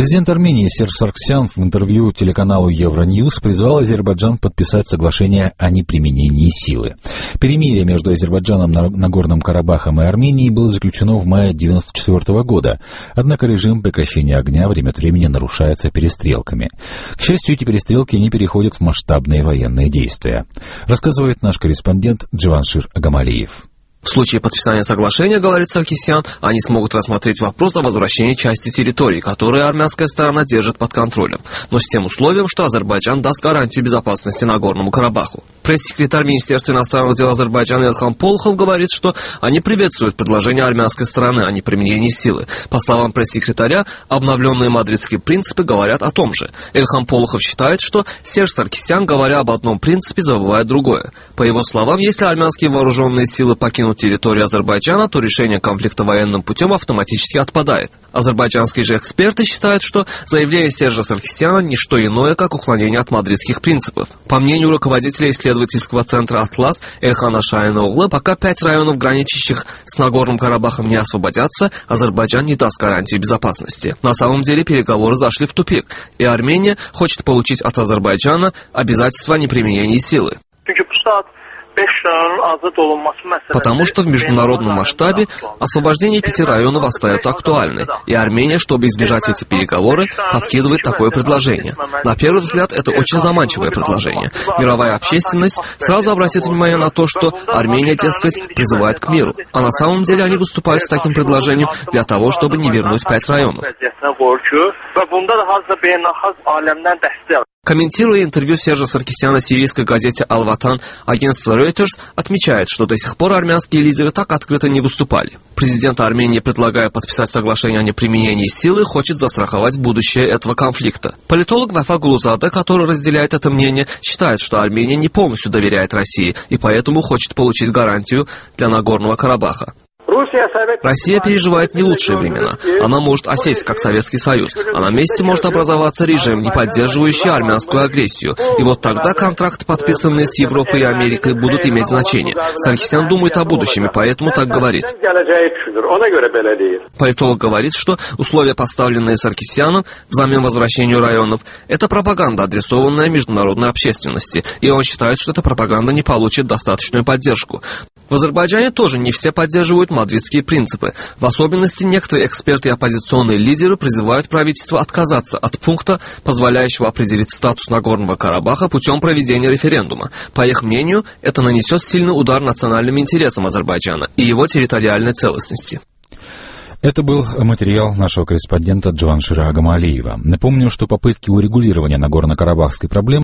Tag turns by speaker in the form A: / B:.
A: Президент Армении Серж Саргсян в интервью телеканалу Евроньюз призвал Азербайджан подписать соглашение о неприменении силы. Перемирие между Азербайджаном, Нагорным Карабахом и Арменией было заключено в мае 1994 года, однако режим прекращения огня время от времени нарушается перестрелками. К счастью, эти перестрелки не переходят в масштабные военные действия, рассказывает наш корреспондент Джаваншир Агамалиев.
B: В случае подписания соглашения, говорит Саркисян, они смогут рассмотреть вопрос о возвращении части территорий, которые армянская сторона держит под контролем, но с тем условием, что Азербайджан даст гарантию безопасности Нагорному Карабаху. Пресс-секретарь Министерства иностранных дел Азербайджана Элхан Полухов говорит, что они приветствуют предложение армянской стороны о неприменении силы. По словам пресс-секретаря, обновленные мадридские принципы говорят о том же. Элхан Полухов считает, что Серж Саркисян, говоря об одном принципе, забывает другое. По его словам, если армянские вооруженные силы покинут территорию Азербайджана, то решение конфликта военным путем автоматически отпадает. Азербайджанские же эксперты считают, что заявление Сержа Саркисяна не что иное, как уклонение от мадридских принципов. По мнению руководителя исследовательского центра «Атлас» Эльхана Шаиноглы, пока 5 районов, граничащих с Нагорным Карабахом, не освободятся, Азербайджан не даст гарантии безопасности. На самом деле переговоры зашли в тупик, и Армения хочет получить от Азербайджана обязательства о неприменении силы. Потому что в международном масштабе освобождение 5 районов остается актуальной, и Армения, чтобы избежать эти переговоры, подкидывает такое предложение. На первый взгляд, это очень заманчивое предложение. Мировая общественность сразу обратит внимание на то, что Армения, дескать, призывает к миру, а на самом деле они выступают с таким предложением для того, чтобы не вернуть 5 районов. Комментируя интервью Сержа Саркисяна сирийской газете «Ал-Ватан», агентство Reuters отмечает, что до сих пор армянские лидеры так открыто не выступали. Президент Армении, предлагая подписать соглашение о неприменении силы, хочет застраховать будущее этого конфликта. Политолог Вафа Гулузаде, который разделяет это мнение, считает, что Армения не полностью доверяет России и поэтому хочет получить гарантию для Нагорного Карабаха. Россия переживает не лучшие времена. Она может осесть, как Советский Союз, а на месте может образоваться режим, не поддерживающий армянскую агрессию. И вот тогда контракты, подписанные с Европой и Америкой, будут иметь значение. Саркисян думает о будущем, и поэтому так говорит. Политолог говорит, что условия, поставленные Саркисяном взамен возвращению районов, это пропаганда, адресованная международной общественности, и он считает, что эта пропаганда не получит достаточную поддержку. В Азербайджане тоже не все поддерживают мадридские принципы. В особенности некоторые эксперты и оппозиционные лидеры призывают правительство отказаться от пункта, позволяющего определить статус Нагорного Карабаха путем проведения референдума. По их мнению, это нанесет сильный удар национальным интересам Азербайджана и его территориальной целостности.
A: Это был материал нашего корреспондента Джаваншира Агамалиева. Напомню, что попытки урегулирования Нагорно-Карабахской проблемы